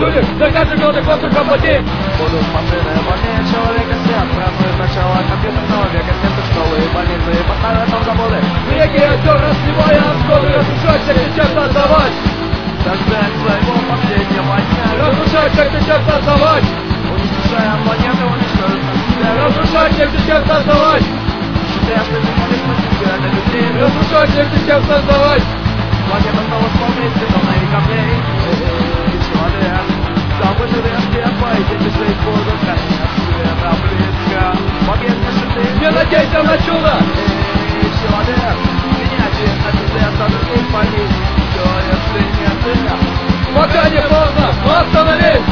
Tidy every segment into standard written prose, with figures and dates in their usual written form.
жулик, за каждый голый воздухом платить. Будут машины больнее человека свет. Празднует начало компьютерного века. Сменты школы и больницы и поставят там заводы. Веки актер, снимая обсходы, разрушать всех сейчас создавать. Дождать своего последнего дня. Разрушать всех сейчас создавать. Уничтожая планету, уничтожить себя. Разрушать всех сейчас создавать. Считая, что земли спасти для людей. Разрушать всех сейчас создавать. Планета снова смотрит бетона и камней. Человек, сам выживет небо, и дети жить будут, конец света близко. Побед не шиты. Не надейся на чудо. Человек, меняйте на тебе за других полей. Все, если не ты. Пока не поздно, остановись.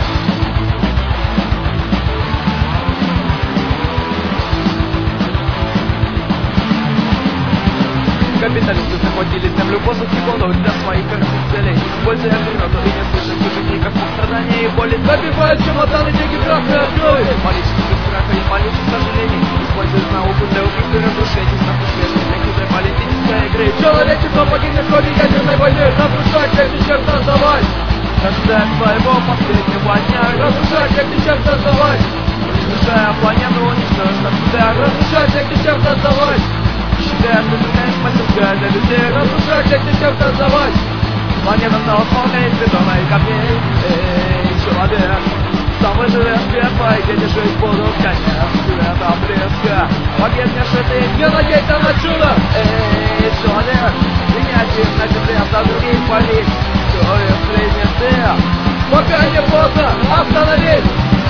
Капиталисты захватили землю после секунду для своих корыстных целей. Используя природу и не слышат чужих никаких страданий и боли. Забивают чемоданы, деньги, красные открой. Политических страха и политических сожалений. Используют науку для убийства и разрушений. Снабжены для хитрой политической игры. Человечество погибнет в ходе ядерной войны. Разрушать всех сейчас создавать. Дождать своего последнего дня. Разрушать всех сейчас создавать. Уничтожая планету, уничтожить себя. Разрушать всех сейчас создавать. Считая, что земля спасенская для людей. Разрушать всех сейчас создавать. Планета снова смотрит бетона и камней. Человек, сам выживет первый, дети жить будут, конец света близко. Погибнешь и ты, Не надейся на чудо. человек, меняйте на земле за других полей. Все, если не ты. Пока не поздно, остановись.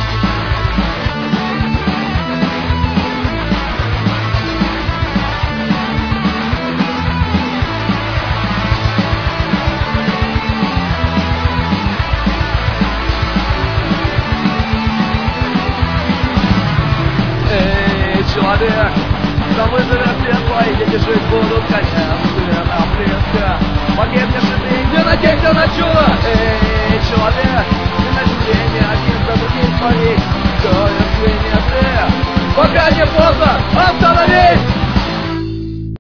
Человек, сам выживет первый, дети жить будут, конец света близко. Погибнешь и ты. Не надейся на чудо. Человек, ты на земле не один за других полей. Все, если не ты. Пока не поздно, остановись.